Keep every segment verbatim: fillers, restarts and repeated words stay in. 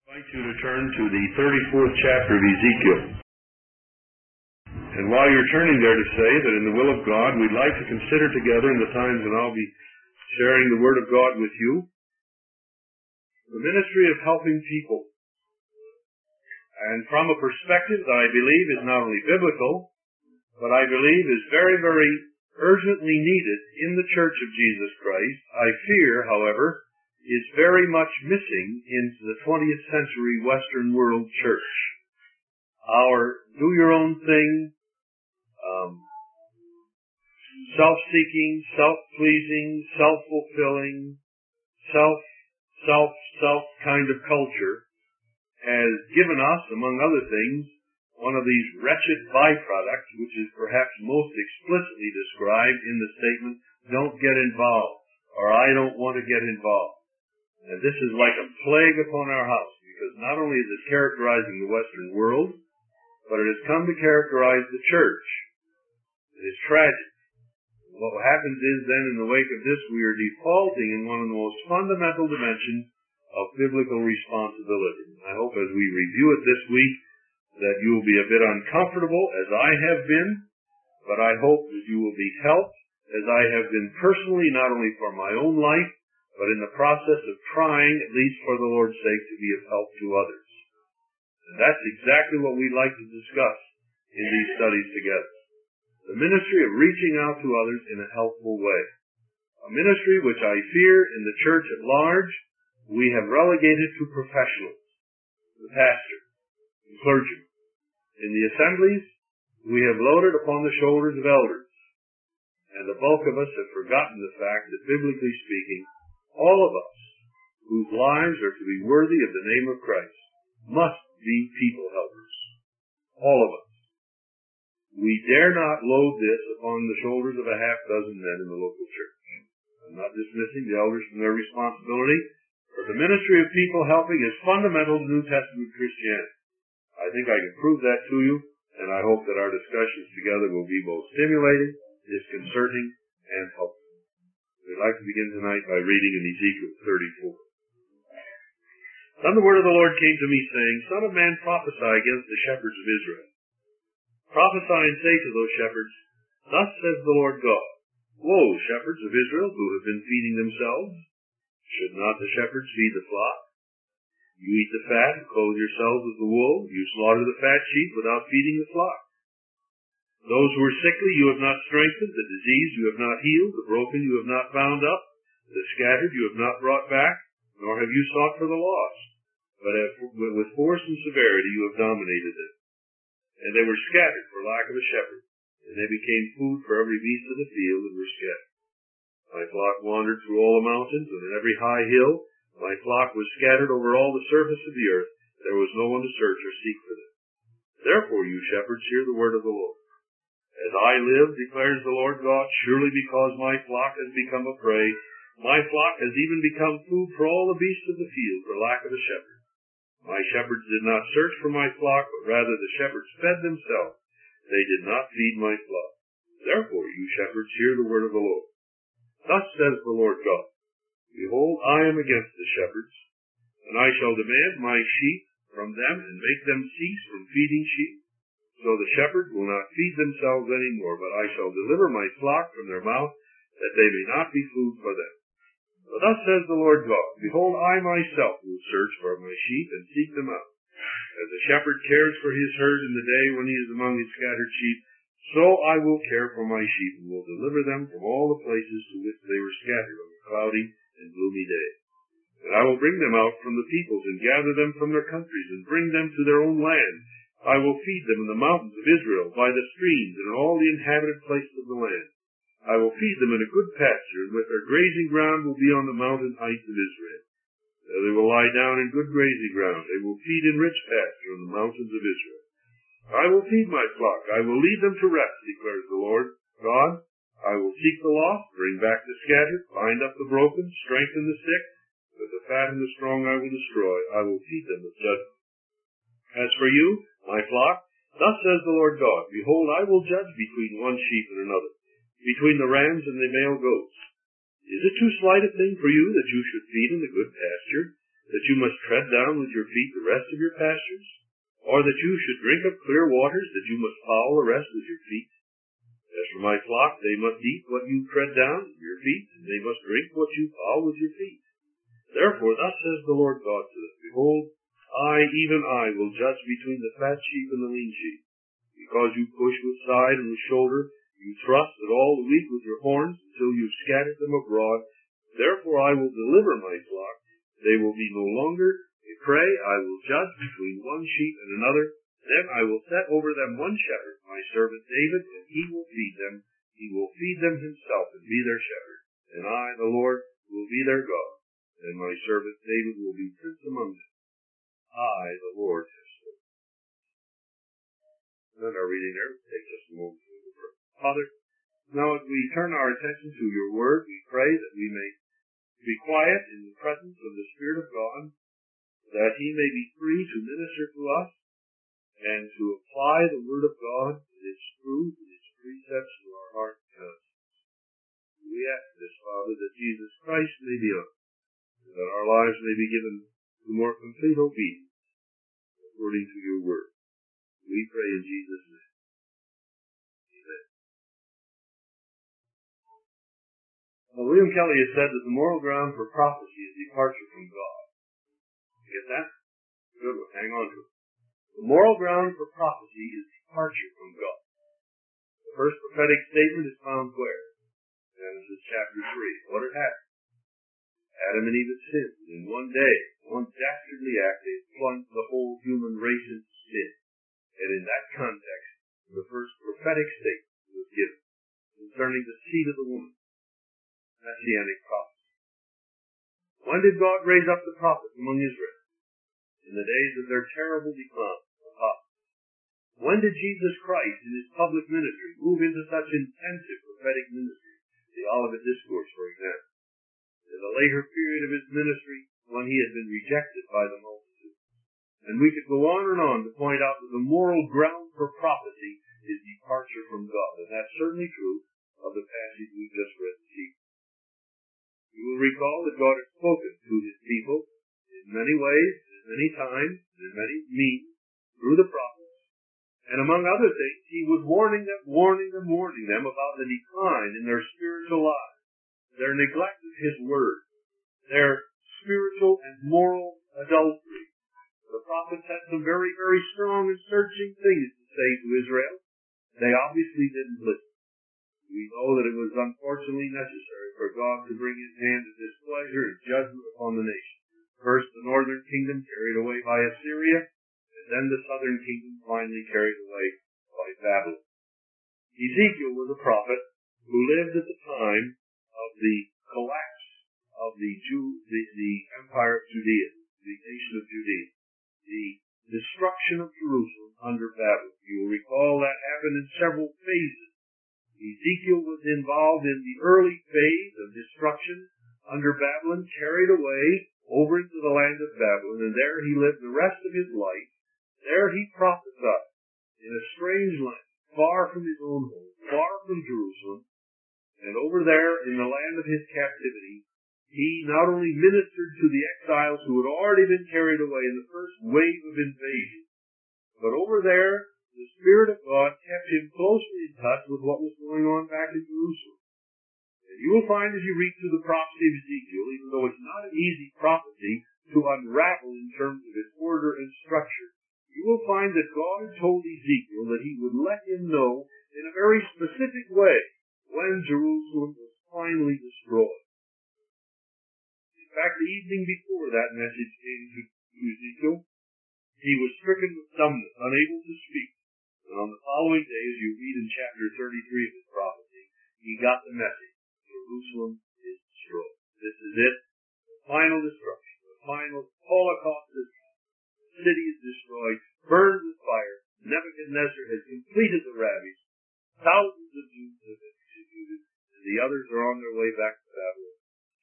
I invite you to turn to the thirty-fourth chapter of Ezekiel. And while you're turning there, to say that in the will of God, we'd like to consider together in the times when I'll be sharing the Word of God with you, the ministry of helping people. And from a perspective that I believe is not only biblical, but I believe is very, very urgently needed in the Church of Jesus Christ, I fear, however, is very much missing in the twentieth century Western world church. Our do-your-own-thing, um, self-seeking, self-pleasing, self-fulfilling, self, self, self kind of culture has given us, among other things, one of these wretched byproducts, which is perhaps most explicitly described in the statement, "Don't get involved," or "I don't want to get involved." And this is like a plague upon our house, because not only is it characterizing the Western world, but it has come to characterize the church. It is tragic. What happens is then, in the wake of this, we are defaulting in one of the most fundamental dimensions of biblical responsibility. I hope as we review it this week that you will be a bit uncomfortable, as I have been, but I hope that you will be helped, as I have been personally, not only for my own life, but in the process of trying, at least for the Lord's sake, to be of help to others. And that's exactly what we'd like to discuss in these studies together. The ministry of reaching out to others in a helpful way. A ministry which I fear in the church at large, we have relegated to professionals, the pastor, the clergyman. In the assemblies, we have loaded upon the shoulders of elders. And the bulk of us have forgotten the fact that, biblically speaking, all of us whose lives are to be worthy of the name of Christ must be people helpers. All of us. We dare not load this upon the shoulders of a half dozen men in the local church. I'm not dismissing the elders from their responsibility, but the ministry of people helping is fundamental to New Testament Christianity. I think I can prove that to you, and I hope that our discussions together will be both stimulating, disconcerting, and helpful. We'd like to begin tonight by reading in Ezekiel thirty-four. Then the word of the Lord came to me, saying, "Son of man, prophesy against the shepherds of Israel. Prophesy and say to those shepherds, Thus says the Lord God, Woe, shepherds of Israel, who have been feeding themselves. Should not the shepherds feed the flock? You eat the fat and clothe yourselves with the wool. You slaughter the fat sheep without feeding the flock. Those who are sickly you have not strengthened, the diseased you have not healed, the broken you have not bound up, the scattered you have not brought back, nor have you sought for the lost. But with force and severity you have dominated them. And they were scattered for lack of a shepherd, and they became food for every beast of the field and were scattered. My flock wandered through all the mountains, and in every high hill. My flock was scattered over all the surface of the earth. There was no one to search or seek for them. Therefore, you shepherds, hear the word of the Lord. As I live, declares the Lord God, surely because my flock has become a prey, my flock has even become food for all the beasts of the field for lack of a shepherd. My shepherds did not search for my flock, but rather the shepherds fed themselves. They did not feed my flock. Therefore, you shepherds, hear the word of the Lord. Thus says the Lord God, Behold, I am against the shepherds, and I shall demand my sheep from them and make them cease from feeding sheep. So the shepherds will not feed themselves any more, but I shall deliver my flock from their mouth, that they may not be food for them. For thus says the Lord God, Behold, I myself will search for my sheep and seek them out. As a shepherd cares for his herd in the day when he is among his scattered sheep, so I will care for my sheep and will deliver them from all the places to which they were scattered on a cloudy and gloomy day. And I will bring them out from the peoples and gather them from their countries and bring them to their own land. I will feed them in the mountains of Israel, by the streams, and in all the inhabited places of the land. I will feed them in a good pasture, and with their grazing ground will be on the mountain heights of Israel. There they will lie down in good grazing ground. They will feed in rich pasture on the mountains of Israel. I will feed my flock. I will lead them to rest, declares the Lord God. I will seek the lost, bring back the scattered, bind up the broken, strengthen the sick. But the fat and the strong I will destroy. I will feed them with judgment. As for you, my flock, thus says the Lord God, Behold, I will judge between one sheep and another, between the rams and the male goats. Is it too slight a thing for you that you should feed in the good pasture, that you you must tread down with your feet the rest of your pastures? Or that you should drink of clear waters, that you must foul the rest with your feet? As for my flock, they must eat what you tread down with your feet, and they must drink what you foul with your feet. Therefore thus says the Lord God to them, Behold, I, even I, will judge between the fat sheep and the lean sheep. Because you push with side and with shoulder, you thrust at all the weak with your horns, until you've scattered them abroad. Therefore I will deliver my flock. They will be no longer a prey. I will judge between one sheep and another. Then I will set over them one shepherd, my servant David, and he will feed them. He will feed them himself and be their shepherd. And I, the Lord, will be their God. And my servant David will be prince among them. I, the Lord, have spoken. And our reading there will take just a moment to pray. Father, now as we turn our attention to your word, we pray that we may be quiet in the presence of the Spirit of God, that he may be free to minister to us and to apply the word of God and its truth and its precepts to our heart and conscience. We ask this, Father, that Jesus Christ may be honored, and that our lives may be given to more complete obedience according to your word. We pray in Jesus' name. Amen. Well, William Kelly has said that the moral ground for prophecy is departure from God. You get that? Good one. Hang on to it. The moral ground for prophecy is departure from God. The first prophetic statement is found where? Genesis chapter three. What had happened? Adam and Eve had sinned. In one day, one dastardly act, they plunged the whole human race into sin. And in that context, the first prophetic statement was given concerning the seed of the woman. Messianic prophecy. When did God raise up the prophets among Israel? In the days of their terrible decline. When did Jesus Christ, in his public ministry, move into such intensive prophetic ministry? The Olivet Discourse, for example. In the later period of his ministry, when he had been rejected by the multitude. And we could go on and on to point out that the moral ground for prophecy is departure from God. And that's certainly true of the passage we just read this evening. You will recall that God had spoken to his people in many ways, in many times, and in many means, through the prophets. And among other things, he was warning them, warning them, warning them about the decline in their spiritual lives, their neglect of his word, their spiritual and moral adultery. The prophets had some very, very strong and searching things to say to Israel. They obviously didn't listen. We know that it was unfortunately necessary for God to bring his hand of displeasure and judgment upon the nation. First, the northern kingdom carried away by Assyria, and then the southern kingdom finally carried away by Babylon. Ezekiel was a prophet who lived at the time of the collapse of the Jew, the, the empire of Judea, the nation of Judea, the destruction of Jerusalem under Babylon. You will recall that happened in several phases. Ezekiel was involved in the early phase of destruction under Babylon, carried away over into the land of Babylon, and there he lived the rest of his life. There he prophesied in a strange land, far from his own home, far from Jerusalem, and over there in the land of his captivity, he not only ministered to the exiles who had already been carried away in the first wave of invasion, but over there, the Spirit of God kept him closely in touch with what was going on back in Jerusalem. And you will find as you read through the prophecy of Ezekiel, even though it's not an easy prophecy to unravel in terms of its order and structure, you will find that God had told Ezekiel that he would let him know in a very specific way when Jerusalem was finally destroyed. In fact, the evening before that message came to Ezekiel, he was stricken with dumbness, unable to speak. And on the following day, as you read in chapter thirty-three of his prophecy, he got the message. Jerusalem is destroyed. This is it. The final destruction. The final Holocaust is the city is destroyed, burned with fire. Nebuchadnezzar has completed the ravage. Thousands of Jews have been executed, and the others are on their way back to Babylon.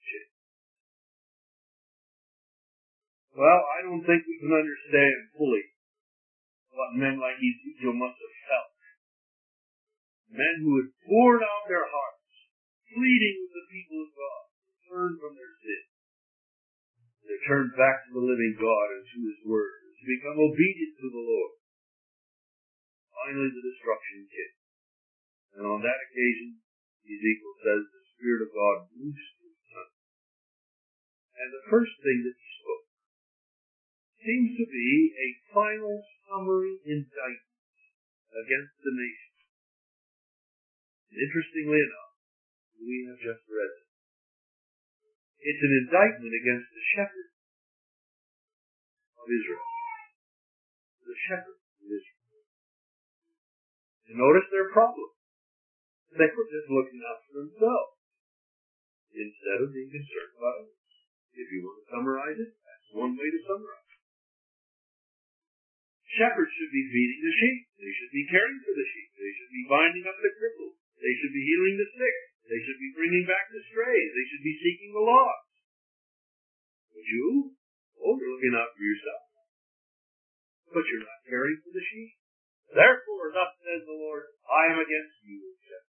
Well, I don't think we can understand fully what men like Ezekiel must have felt. Men who had poured out their hearts, pleading with the people of God to turn from their sin. to turn back to the living God and to His Word, and to become obedient to the Lord. Finally, the destruction came. And on that occasion, Ezekiel says, the Spirit of God loosed His Son. And the first thing that He spoke seems to be a final summary indictment against the nation. And interestingly enough, we have just read it. It's an indictment against the shepherds of Israel. The shepherds of Israel. And notice their problem. They were just looking out for themselves instead of being concerned about others. If you want to summarize it, that's one way to summarize it. Shepherds should be feeding the sheep. They should be caring for the sheep. They should be binding up the crippled. They should be healing the sick. They should be bringing back the strays. They should be seeking the lost. But you, oh, you're looking out for yourself. But you're not caring for the sheep. Therefore, thus says the Lord, I am against you, shepherds.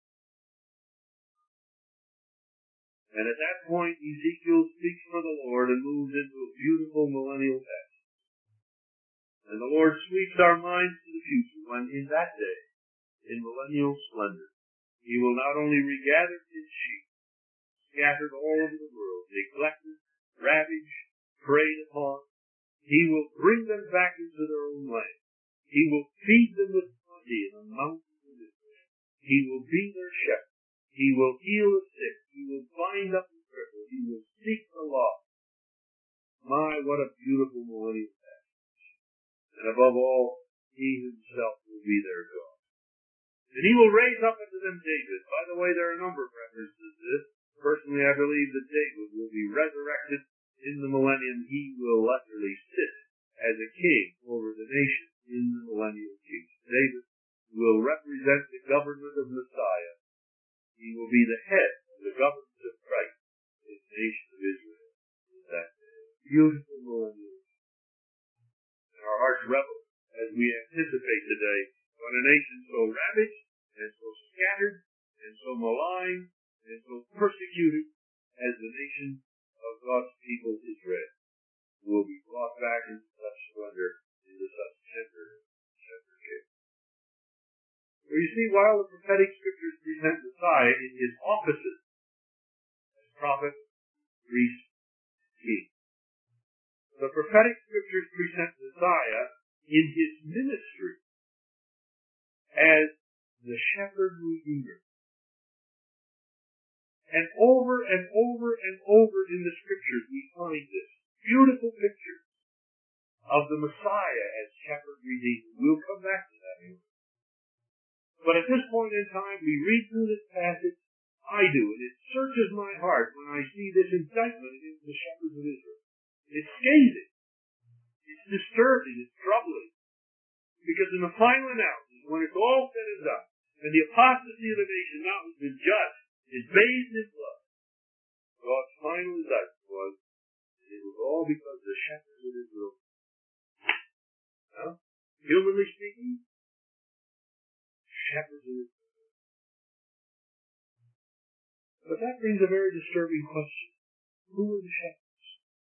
And at that point, Ezekiel speaks for the Lord and moves into a beautiful millennial passage. And the Lord sweeps our minds to the future when in that day, in millennial splendor, He will not only regather His sheep, scattered all over the world, neglected, ravaged, preyed upon. He will bring them back into their own land. He will feed them with plenty in the mountains of Israel. He will be their shepherd. He will heal the sick. He will bind up the crippled. He will seek the lost. My, what a beautiful millennial passage. And above all, He Himself will be their God. And He will raise up unto them David. By the way, there are a number of references to this. Personally, I believe that David will be resurrected in the millennium. He will literally sit as a king over the nation in the millennial kingdom. David will represent the government of Messiah. He will be the head of the government of Christ in the nation of Israel. That beautiful millennium. And our hearts revel as we anticipate today when a nation so ravaged and so scattered and so maligned and so persecuted as the nation of God's people Israel will be brought back into such splendor, into such tender, tender care. Well, you see, while the prophetic scriptures present Messiah in His offices as prophet, priest, king, the prophetic scriptures present Messiah in His ministry as the shepherd redeemer. And over and over and over in the scriptures we find this beautiful picture of the Messiah as shepherd redeemer. We'll come back to that in a minute. But at this point in time, we read through this passage, I do, and it searches my heart when I see this indictment against the shepherds of Israel. It's scathing. It's disturbing. It's troubling. Because in the final analysis, when it's all said and done, and the apostasy of the nation now has been judged, is bathed in blood, God's final indictment was, it was all because the shepherds of Israel. Now, humanly speaking, shepherds of Israel. But that brings a very disturbing question. Who are the shepherds?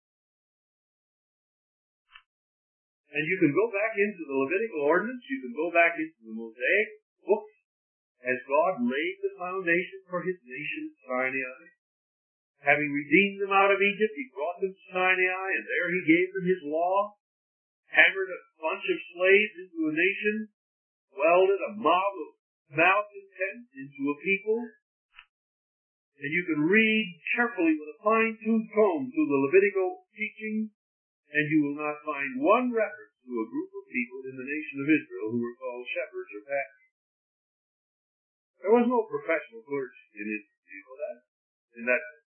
And you can go back into the Levitical ordinance, you can go back into the Mosaic books, as God laid the foundation for His nation at Sinai. Having redeemed them out of Egypt, He brought them to Sinai, and there He gave them His law, hammered a bunch of slaves into a nation, welded a mob of malcontents into a people. And you can read carefully with a fine-tuned comb through the Levitical teaching, and you will not find one reference to a group of people in the nation of Israel who were called shepherds or pastors. There was no professional clergy in Israel, you know that? In that sense.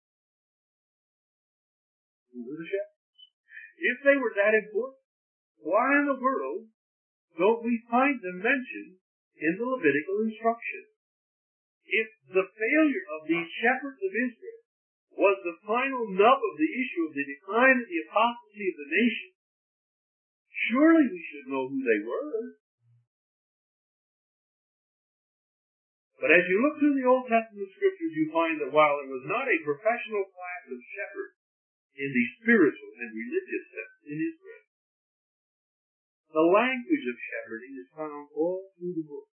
Who were the shepherds? If they were that important, why in the world don't we find them mentioned in the Levitical instruction? If the failure of these shepherds of Israel was the final nub of the issue of the decline and the apostasy of the nation, surely we should know who they were. But as you look through the Old Testament scriptures, you find that while it was not a professional class of shepherds in the spiritual and religious sense in Israel. The language of shepherding is found all through the book.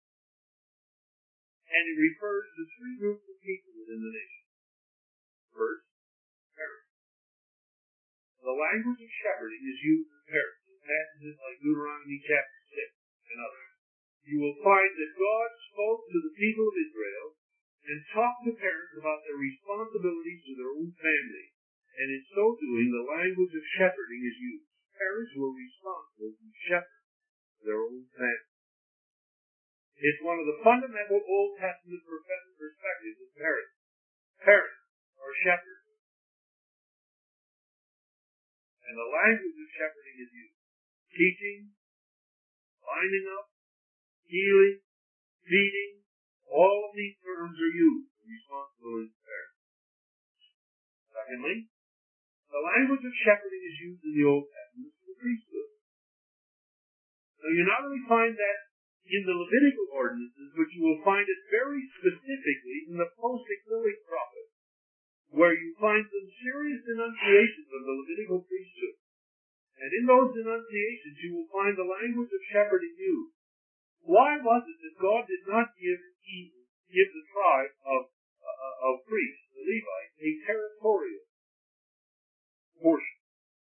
And it refers to three groups of people within the nation. First, parents. The language of shepherding is used in parents in passages like Deuteronomy chapter six and others. You will find that God spoke to the people of Israel and talked to parents about their responsibilities to their own family. And in so doing, the language of shepherding is used. Parents were responsible to shepherd their own family. It's one of the fundamental Old Testament perspectives of parents. Parents are shepherds. And the language of shepherding is used. Teaching, binding up, healing, feeding, all of these terms are used in responsibility of parents. Secondly, the language of shepherding is used in the Old Testament for the priesthood. So you not only find that in the Levitical ordinances, but you will find it very specifically in the post-exilic prophets, where you find some serious denunciations of the Levitical priesthood. And in those denunciations, you will find the language of shepherding used. Why was it that God did not give, give the tribe of, uh, of priests, the Levites, a territorial portion?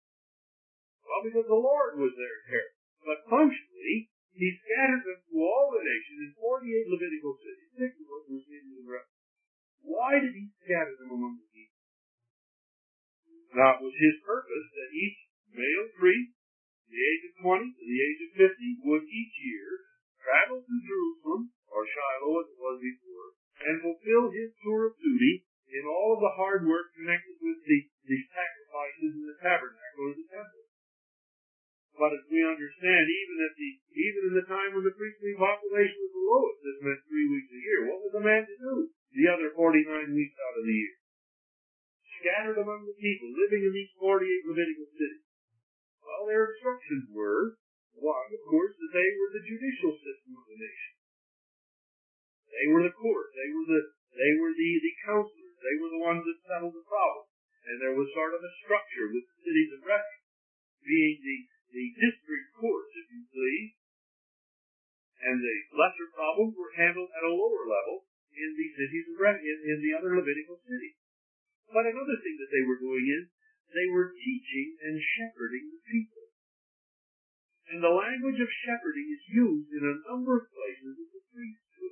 Well, because the Lord was their territory. But functionally, He scattered them through all the nation in forty-eight Levitical cities, six of which were cities of rest. Why did He scatter them among the people? Now, it was His purpose that each male priest, from the age of twenty to the age of fifty, would each year travel to Jerusalem, or Shiloh as it was before, and fulfill his tour of duty in all of the hard work connected with the, the sacrifices in the tabernacle or the temple. But as we understand, even at the even in the time when the priestly population was the lowest, this meant three weeks a year. What was a man to do the other forty-nine weeks out of the year? Scattered among the people, living in these forty-eight Levitical cities. Well, their instructions were, one, of course, that they were the judicial system of the nation. They were the court. They were the they were the, the counselors. They were the ones that settled the problem. And there was sort of a structure with the cities of refuge being the the district courts, if you please, and the lesser problems were handled at a lower level in the cities of in, in the other Levitical cities. But another thing that they were doing is they were teaching and shepherding the people. And the language of shepherding is used in a number of places in the priesthood.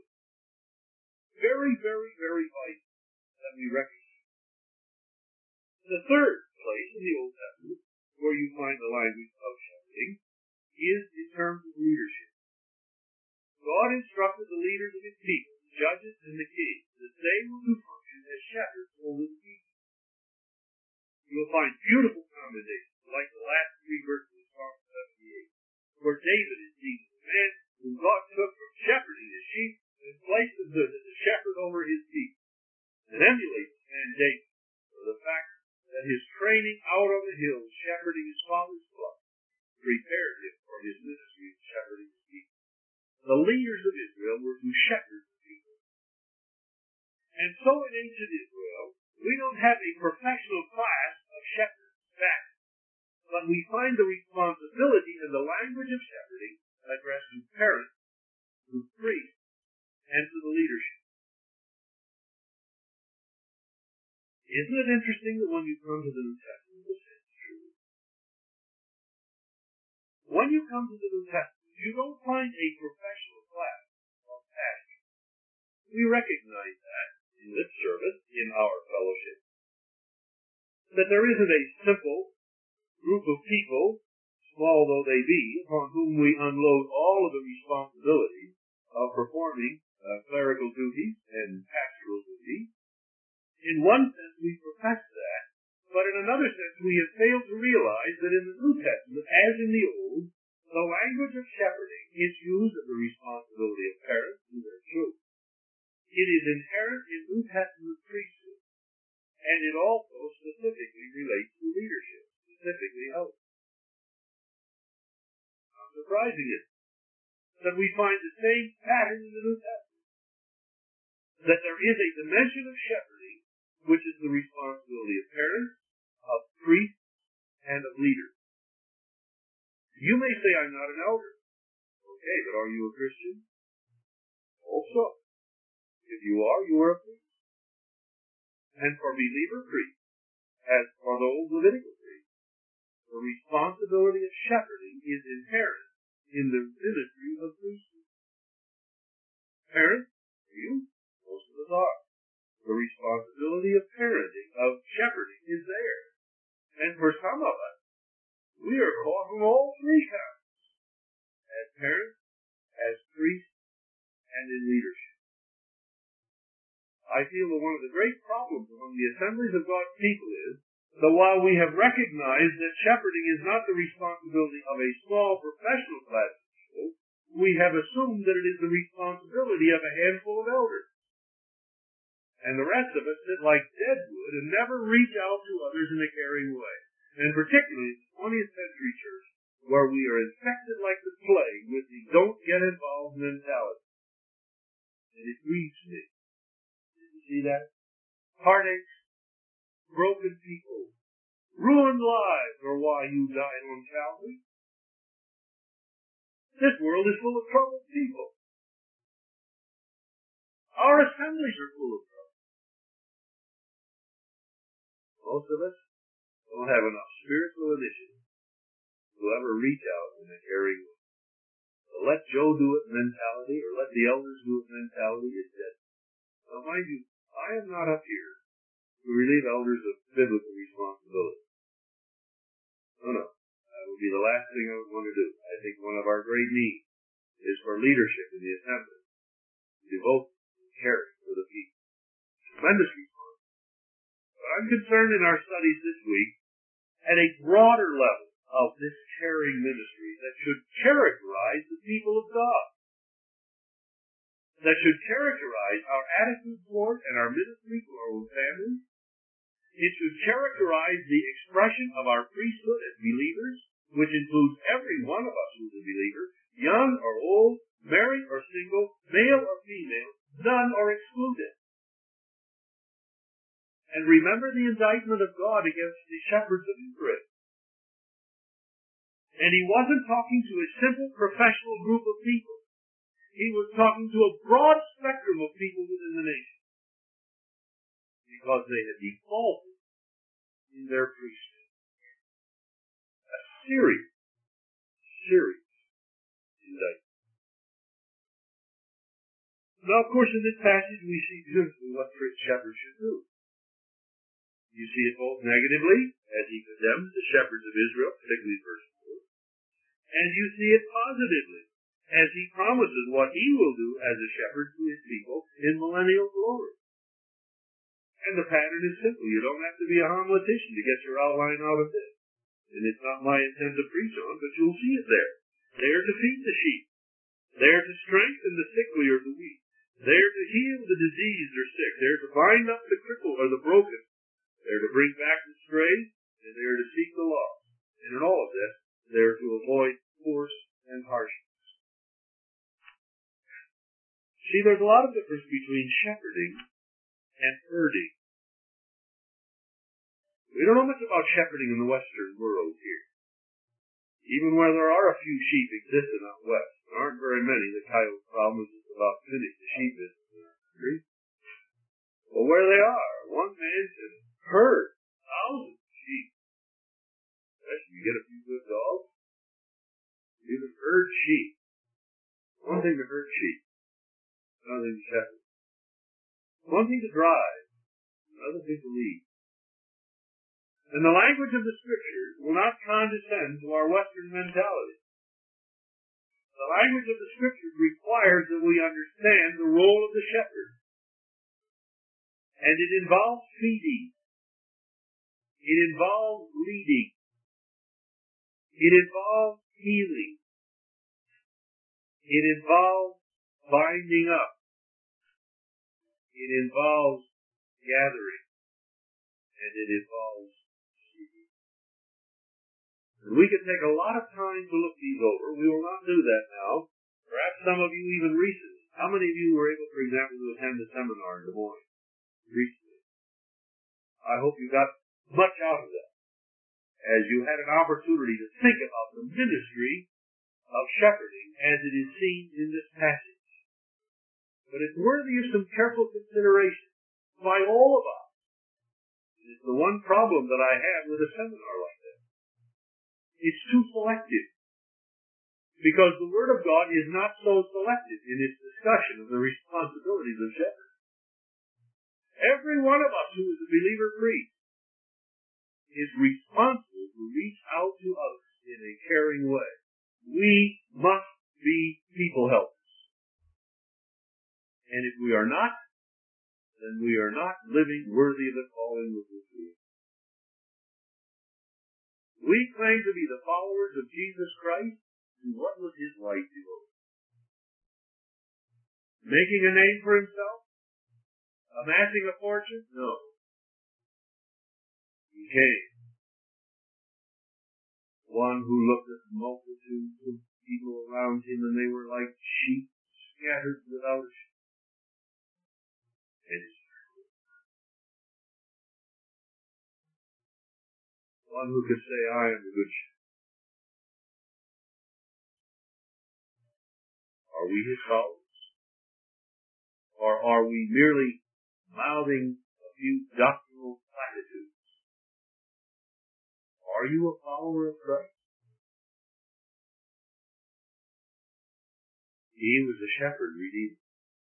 Very, very, very vital that we recognize. The third place in the Old Testament where you find the language of shepherding is in terms of leadership. God instructed the leaders of His people, the judges and the kings, that they were to function as shepherds over the people. You will find beautiful commendations, like the last three verses of Psalm seventy-eight, where David is seen as a man whom God took from shepherding his sheep and placed him as a shepherd over his people, and emulates the man David for the fact that his training out on the hills, shepherding his father's flock, prepared him for his ministry of shepherding his people. The leaders of Israel were to shepherd the people. And so in ancient Israel, we don't have a professional class of shepherds staff, but we find the responsibility and the language of shepherding addressed to parents, to priests, and to the leadership. Isn't it interesting that when you come to the New Testament, this is true? When you come to the New Testament, you don't find a professional class of pastors. We recognize that in lip service, in our fellowship, that there isn't a simple group of people, small though they be, upon whom we unload all of the responsibilities of performing uh, clerical duties and pastoral duties. In one sense, we profess that, but in another sense, we have failed to realize that in the New Testament, as in the Old, the language of shepherding is used as the responsibility of parents and their children. It is inherent in New Testament priesthood, and it also specifically relates to leadership, specifically elders. How surprising is it that we find the same pattern in the New Testament, that there is a dimension of shepherding which is the responsibility of parents, of priests and of leaders. You may say, I'm not an elder. Okay, but are you a Christian? Also, if you are, you are a priest. And for believer priests, as for the old Levitical priests, the responsibility of shepherding is inherent in the ministry of priesthood. Parents, you, most of us are. The responsibility of parenting, of shepherding, is there. And for some of us, we are called from all three counts. As parents, as priests, and in leadership. I feel that one of the great problems among the assemblies of God's people is that while we have recognized that shepherding is not the responsibility of a small professional class of people, we have assumed that it is the responsibility of a handful of elders. And the rest of us sit like dead wood and never reach out to others in a caring way. And particularly in the twentieth century church, where we are infected like the plague with the don't get involved mentality. And it grieves me. Did you see that? Heartaches, broken people, ruined lives are why you died on Calvary. This world is full of troubled people. Our assemblies are full of trouble. Most of us don't have enough spiritual initiative to ever reach out in a caring way. The let Joe do it mentality, or let the elders do it mentality, is dead. Now mind you, I am not up here to relieve elders of biblical responsibility. No, no. That would be the last thing I would want to do. I think one of our great needs is for leadership in the assembly to devote and care for the people. Tremendous responsibility. But I'm concerned in our studies this week at a broader level of this caring ministry that should characterize the people of God. That should characterize our attitude toward and our ministry to our own families. It should characterize the expression of our priesthood as believers, which includes every one of us who is a believer, young or old, married or single, male or female, none are excluded. And remember the indictment of God against the shepherds of Israel. And he wasn't talking to a simple professional group of people. He was talking to a broad spectrum of people within the nation. Because they had defaulted in their priesthood. A serious, serious indictment. Now, of course, in this passage we see beautifully what shepherds should do. You see it both negatively, as he condemns the shepherds of Israel, particularly verse four, and you see it positively, as he promises what he will do as a shepherd to his people in millennial glory. And the pattern is simple. You don't have to be a homiletician to get your outline out of this. And it's not my intent to preach on, but you'll see it there. There to feed the sheep. There to strengthen the sickly or the weak. There to heal the diseased or sick. There to bind up the crippled or the broken. There to bring back the strays. And there to seek the lost. And in all of this, there to avoid force and harshness. See, there's a lot of difference between shepherding and herding. We don't know much about shepherding in the Western world here. Even where there are a few sheep existing out west, there aren't very many. The coyote problem is just about finished. The sheep business in our country. But where they are, one man can herd thousands of sheep. Especially if you get a few good dogs. You can herd sheep. One thing to herd sheep. Another thing to shepherd. One thing to drive. Another thing to lead. And the language of the Scriptures will not condescend to our Western mentality. The language of the Scriptures requires that we understand the role of the shepherd. And it involves feeding. It involves leading. It involves healing. It involves binding up. It involves gathering. And it involves seeking. And we could take a lot of time to look these over. We will not do that now. Perhaps some of you even recently. How many of you were able, for example, to attend the seminar in Des Moines recently? I hope you got much out of that. as you had an opportunity to think about the ministry of shepherding as it is seen in this passage. But it's worthy of some careful consideration by all of us. It's the one problem that I have with a seminar like this. It's too selective. Because the Word of God is not so selective in its discussion of the responsibilities of shepherds. Every one of us who is a believer priest is responsible to reach out to others in a caring way. We must be people helpers. And if we are not, then we are not living worthy of the calling with which we are. We claim to be the followers of Jesus Christ, and what was his life devoted? Making a name for himself? Amassing a fortune? No. He came. One who looked at the multitudes of people around him, and they were like sheep scattered without a shepherd. And his one who could say, I am the good shepherd. Are we his followers? Or are we merely mouthing a few doctrinal platitudes? Are you a follower of Christ? He was a shepherd redeemer.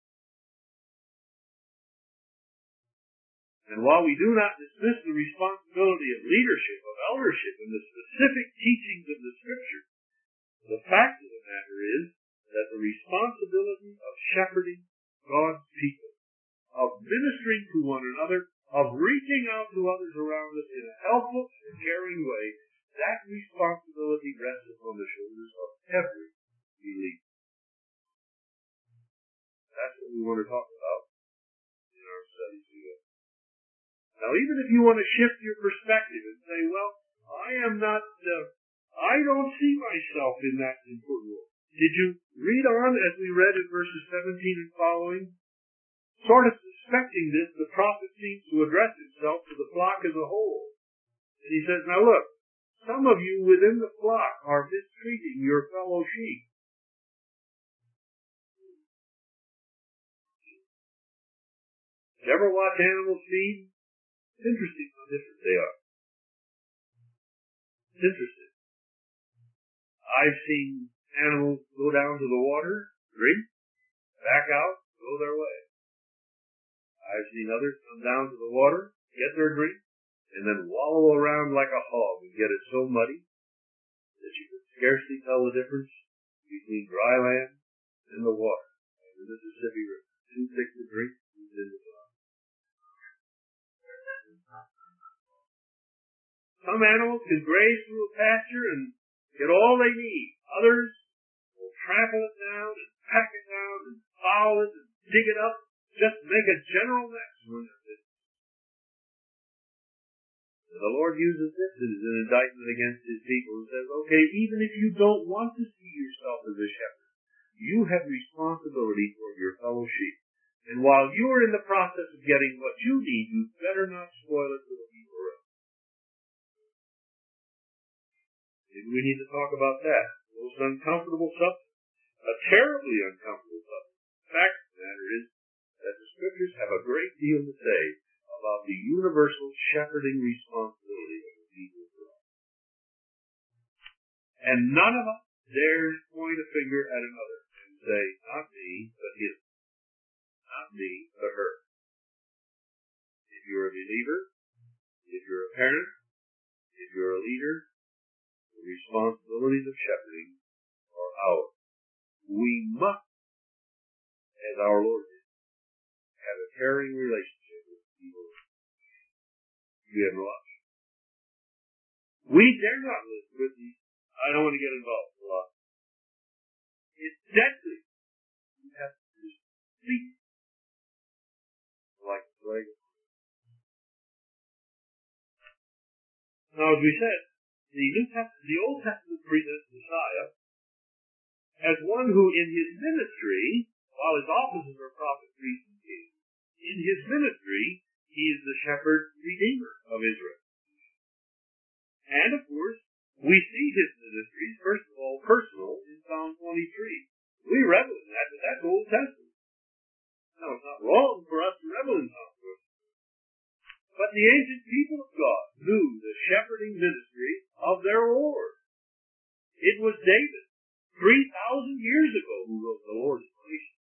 And while we do not dismiss the responsibility of leadership, of eldership, and the specific teachings of the Scripture, the fact of the matter is that the responsibility of shepherding God's people, of ministering to one another, of reaching out to others around us in a helpful and caring way, that responsibility rests upon the shoulders of every believer. That's what we want to talk about in our studies together. Now, even if you want to shift your perspective and say, well, I am not, uh, I don't see myself in that important role. Did you read on as we read in verses seventeen and following? Sort of suspecting this, the prophet seems to address himself to the flock as a whole. And he says, now look, some of you within the flock are mistreating your fellow sheep. Did you ever watch animals feed? It's interesting how different they are. It's interesting. I've seen animals go down to the water, drink, back out, go their way. I've seen others come down to the water, get their drink, and then wallow around like a hog and get it so muddy that you can scarcely tell the difference between dry land and the water, like the Mississippi River. Too thick to drink, too thin to fly. Some animals can graze through a pasture and get all they need. Others will trample it down and pack it down and foul it and dig it up, just make a general mess when they're busy. The Lord uses this as an indictment against his people and says, okay, even if you don't want to see yourself as a shepherd, you have responsibility for your fellow sheep. And while you are in the process of getting what you need, you better not spoil it for the people around. Maybe we need to talk about that. The most uncomfortable subject. A terribly uncomfortable subject. The fact of the matter is that the Scriptures have a great deal to say about the universal shepherding responsibility of the people of God. And none of us dares point a finger at another and say, not me, but him. Not me, but her. If you're a believer, if you're a parent, if you're a leader, the responsibilities of shepherding are ours. We must, as our Lord did, have a caring relationship with people. We have no option. We dare not live with the, I don't want to get involved in a lot. It's deadly. We have to just speak like the plague. Now, as we said, the New Testament, the Old Testament presents Messiah as one who, in his ministry, while his offices are prophet, priest, and king, in his ministry, he is the shepherd redeemer of Israel. And, of course, we see his ministries, first of all, personal in Psalm twenty-three. We revel in that, but that's Old Testament. Now, it's not wrong for us to revel in Psalm twenty-three. But the ancient people of God knew the shepherding ministry of their Lord. It was David, three thousand years ago, who wrote, "The Lord is gracious."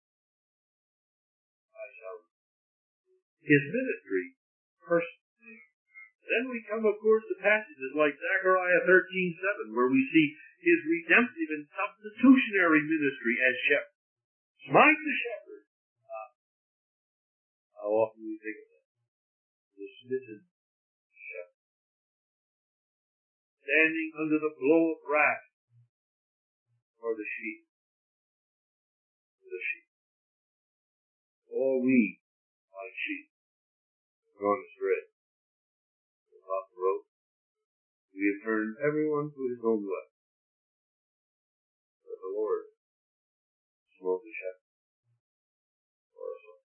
I shall. His ministry, personal. Then we come, of course, to passages like Zechariah thirteen seven, where we see his redemptive and substitutionary ministry as shepherd. Smite the shepherd. Ah, how often we think of that. The smitten shepherd. Standing under the blow of wrath for the sheep. For the sheep. All we, like sheep, have gone astray. Off the road. We have turned everyone to his own way. But the Lord smote the shepherd for us all.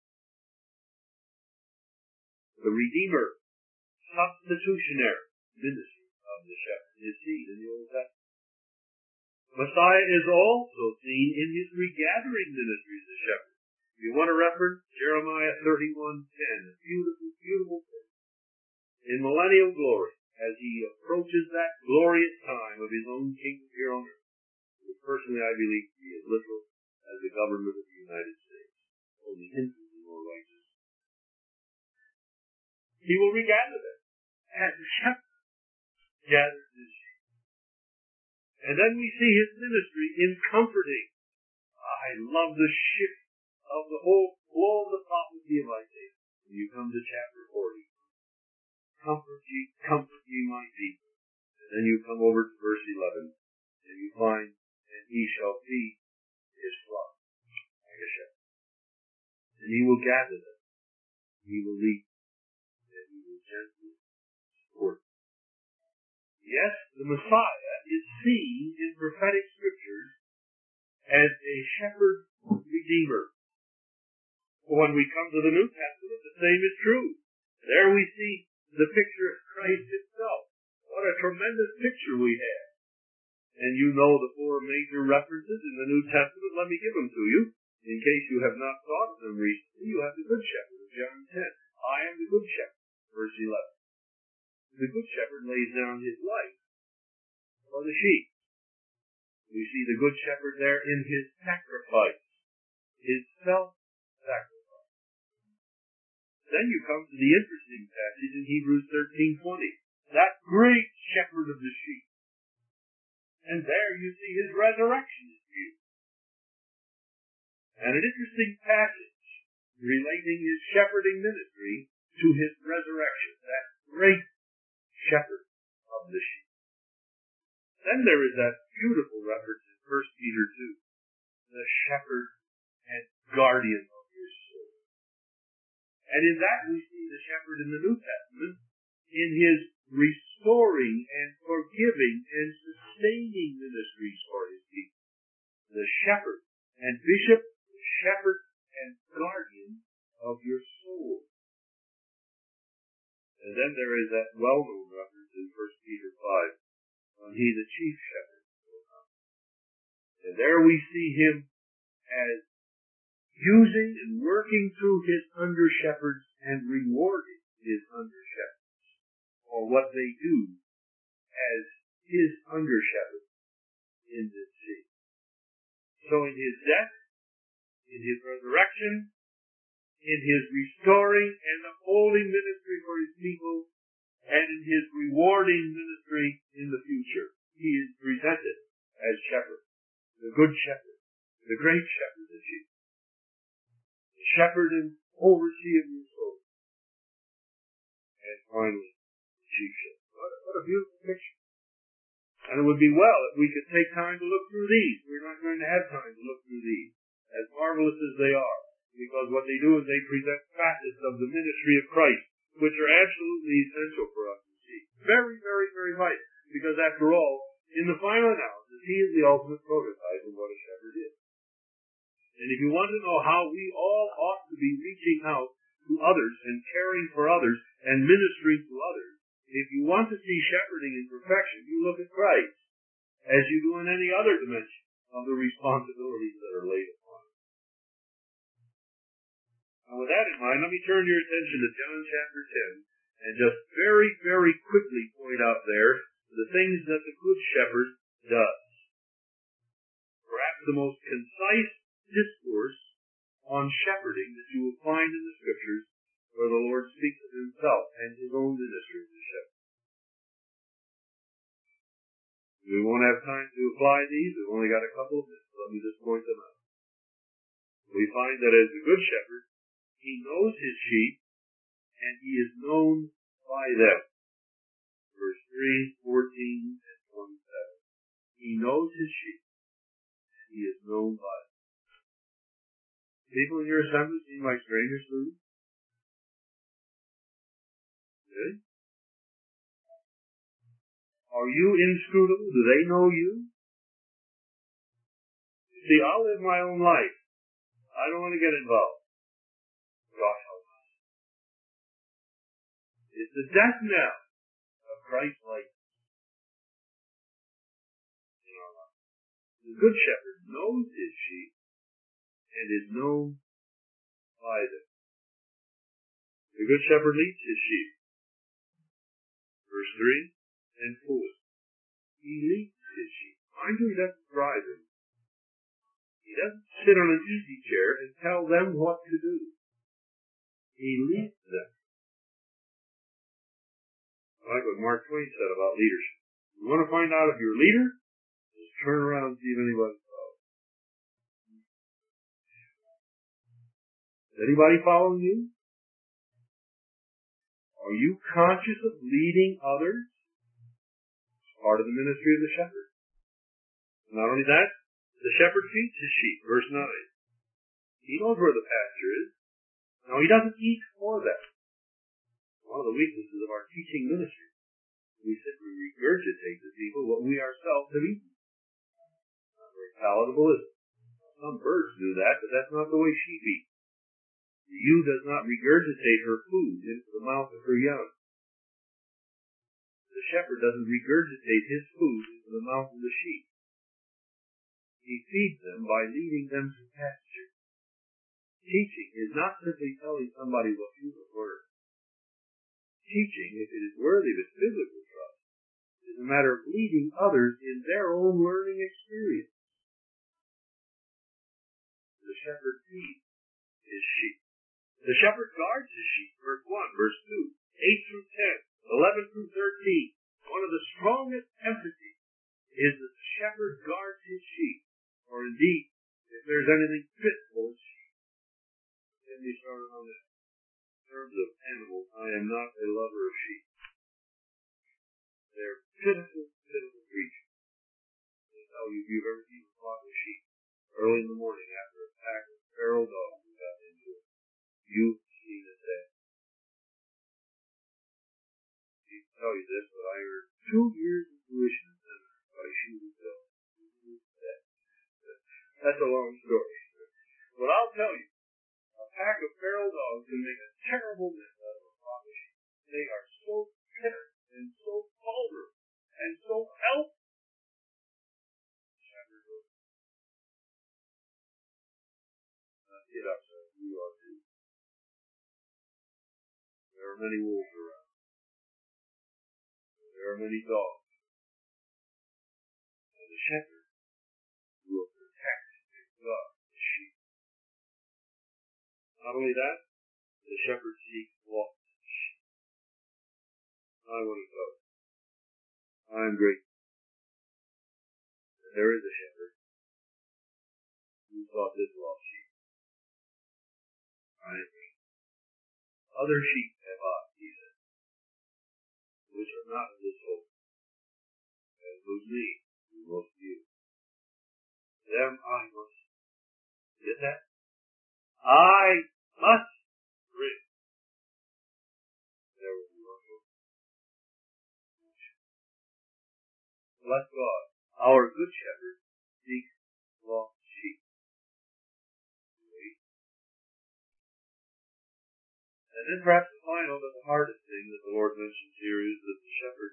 The Redeemer, substitutionary ministry of the shepherd is seen in the Old Testament. Messiah is also seen in his regathering ministry as a shepherd. If you want to reference Jeremiah thirty-one ten, a beautiful, beautiful thing. In millennial glory, as he approaches that glorious time of his own kingdom here on earth, which personally I believe to be as literal as the government of the United States, only infinitely more righteous. He will regather them as the shepherd gathers his sheep. And then we see his ministry in comforting. I love the shift of the whole flow of the prophecy of Isaiah. When you come to chapter forty. Comfort ye, comfort ye, my people. And then you come over to verse eleven, and you find, and he shall feed his flock like a shepherd. And he will gather them, he will lead, and he will gently support them. Yes, the Messiah is seen in prophetic scriptures as a shepherd redeemer. When we come to the New Testament, the same is true. There we see the picture of Christ himself. What a tremendous picture we have. And you know the four major references in the New Testament. Let me give them to you. In case you have not thought of them recently, you have the Good Shepherd of John ten. I am the Good Shepherd, verse eleven. The Good Shepherd lays down his life for the sheep. We see the Good Shepherd there in his sacrifice, his self-sacrifice. Then you come to the interesting passage in Hebrews thirteen twenty. That great shepherd of the sheep. And there you see his resurrection is viewed. And an interesting passage relating his shepherding ministry to his resurrection. That great shepherd of the sheep. Then there is that beautiful reference in First Peter two. The shepherd and guardian of your soul. And in that we see the shepherd in the New Testament in his restoring and forgiving and sustaining ministries for his people. The shepherd and bishop, the shepherd and guardian of your soul. And then there is that well-known reference in First Peter five, when he, the chief shepherd, will come. And there we see him as using and working through his under-shepherds and rewarding his under-shepherds for what they do as his under-shepherds in this sea. So in his death, in his resurrection, in his restoring and upholding ministry for his people, and in his rewarding ministry in the future, he is presented as shepherd, the good shepherd, the great shepherd of sheep. Shepherd and overseer of your soul. And finally, chief shepherd. What a, what a beautiful picture. And it would be well if we could take time to look through these. We're not going to have time to look through these, as marvelous as they are, because what they do is they present facets of the ministry of Christ, which are absolutely essential for us to see. Very, very, very vital. Because after all, in the final analysis, he is the ultimate prototype of what a shepherd is. And if you want to know how we all ought to be reaching out to others and caring for others and ministering to others, If you want to see shepherding in perfection, you look at Christ, as you do in any other dimension of the responsibilities that are laid upon him. Now with that in mind, let me turn your attention to John chapter ten, and just very, very quickly point out there the things that the Good Shepherd does. Perhaps the most concise discourse on shepherding that you will find in the Scriptures, where the Lord speaks of himself and his own ministry as a shepherd. We won't have time to apply these. We've only got a couple of minutes. Let me just point them out. We find that as the Good Shepherd, he knows his sheep, and he is known by them. Verse three, fourteen, and twenty-seven. He knows his sheep, and he is known by them. People in your assembly seem like strangers to you? Really? Are you inscrutable? Do they know you? You see, I'll live my own life. I don't want to get involved. God help us. It's the death knell of Christ's likeness in our life. The Good Shepherd knows his sheep and is known by them. The Good Shepherd leads his sheep. Verse three and four. He leads his sheep. Mind you, he doesn't drive them. He doesn't sit on an easy chair and tell them what to do. He leads them. I like what Mark Twain said about leadership. You want to find out if you're a leader? Just turn around and see if anybody's following. Is anybody following you? Are you conscious of leading others? It's part of the ministry of the shepherd. Not only that, the shepherd feeds his sheep. Verse nine. He knows where the pasture is. Now, he doesn't eat for them. One of the weaknesses of our teaching ministry. We simply regurgitate to people what we ourselves have eaten. Not very palatable, is it? Some birds do that, but that's not the way sheep eat. The ewe does not regurgitate her food into the mouth of her young. The shepherd doesn't regurgitate his food into the mouth of the sheep. He feeds them by leading them to pasture. Teaching is not simply telling somebody what you have learned. Teaching, if it is worthy of its biblical trust, is a matter of leading others in their own learning experience. The shepherd feeds his sheep. The shepherd guards his sheep. Verse one, verse two, eight through ten, eleven through thirteen. One of the strongest emphases is that the shepherd guards his sheep. Or indeed, if there's anything fit for his sheep. Then we started on this. In terms of animals, I am not a lover of sheep. They're pitiful, pitiful creatures. I tell you, if you've ever seen a flock of sheep early in the morning after a pack of feral dogs has got into it, you've seen a day. I can tell you this, but I earned two years of tuition in seminary by shooting dogs. That's a long story. But I'll tell you, a pack of feral dogs can make a terrible mess out of a flock of sheep. They are so bitter and so vulgar and so helpless. Shepherd goes, uh, get up, son. You are too. There are many wolves around. There are many dogs. And the shepherd will protect his dog, the sheep. Not only that, the shepherd seeks lost sheep. I want to go. I am grateful. There is a shepherd who sought this lost sheep. I am grateful. Other sheep have I, he said, which are not of this fold, as was me, who most of you. Them I must. Get that? I must bring. There was a rumble. Bless God. Our good shepherd seeks lost sheep. Wait. And then perhaps the final but the hardest thing that the Lord mentions here is that the shepherd,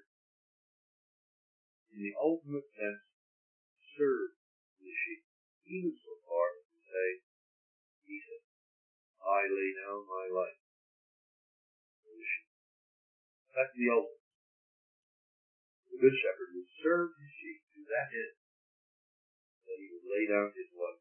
in the ultimate sense, serves the sheep, even so far as to say, he said, I lay down my life for the sheep. That's the ultimate. The good shepherd would serve his sheep to that end, that he would lay down his life.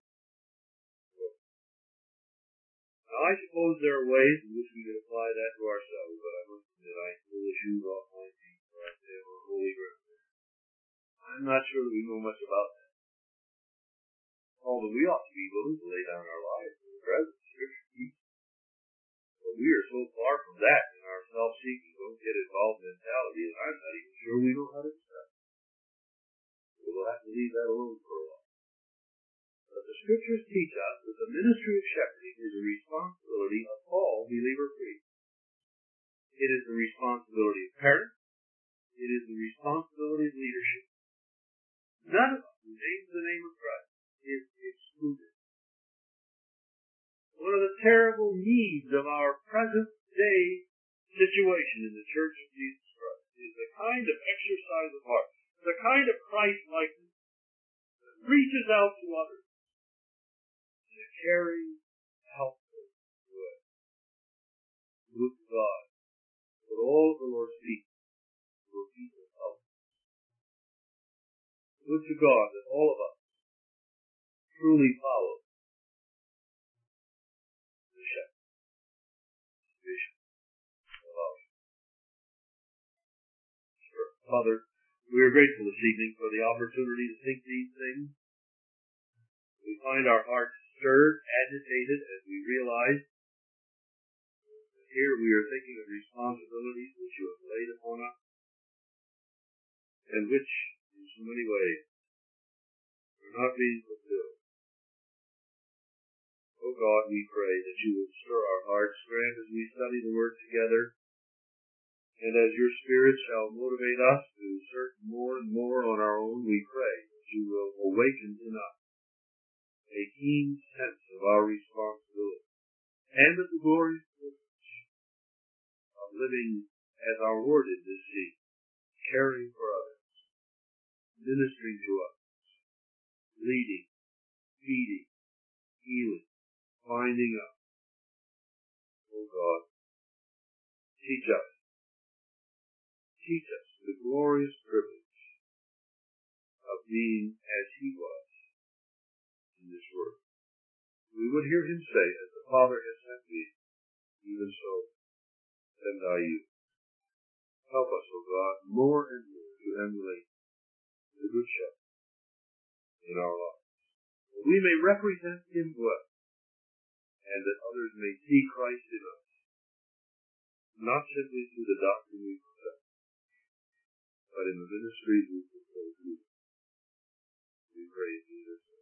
Now, I suppose there are ways in which we can apply that to ourselves, but I must admit I pull the shoes off my feet for I say on holy ground. I'm not sure that we know much about that. Although we ought to be willing to lay down our lives for the present Scripture teaches. But we are so far from that in our self-seeking, don't get involved mentality that I'm not even sure we know how to accept. So we'll have to leave that alone for a while. But the Scriptures teach us that the ministry of shepherding is a responsibility of all believer priests. It is the responsibility of parents. It is the responsibility of leadership. None of us who names the name of Christ is excluded. One of the terrible needs of our present day situation in the Church of Jesus Christ is the kind of exercise of heart, the kind of Christ-likeness that reaches out to others to carry helpful good. Look to God, for all of the Lord speaks will people help. Look to God that all of us truly follow the shepherd, the vision of our Sure. Father, we are grateful this evening for the opportunity to think these things. We find our hearts stirred, agitated, as we realize that here we are thinking of responsibilities which you have laid upon us, and which, in so many ways, are not being fulfilled. Oh God, we pray that you will stir our hearts, grant as we study the Word together, and as your Spirit shall motivate us to search more and more on our own, we pray that you will awaken in us a keen sense of our responsibility and of the glorious privilege of living as our Lord did this sea, caring for others, ministering to others, leading, feeding, healing, finding us. Oh God, teach us, teach us the glorious privilege of being as he was in this world. We would hear him say, as the Father has sent me, even so send I you. Help us, O God, more and more to emulate the Good Shepherd in our lives, that we may represent him well, and that others may see Christ in us, not simply through the doctrine we profess, but in the ministries we fulfill. We pray in Jesus' name.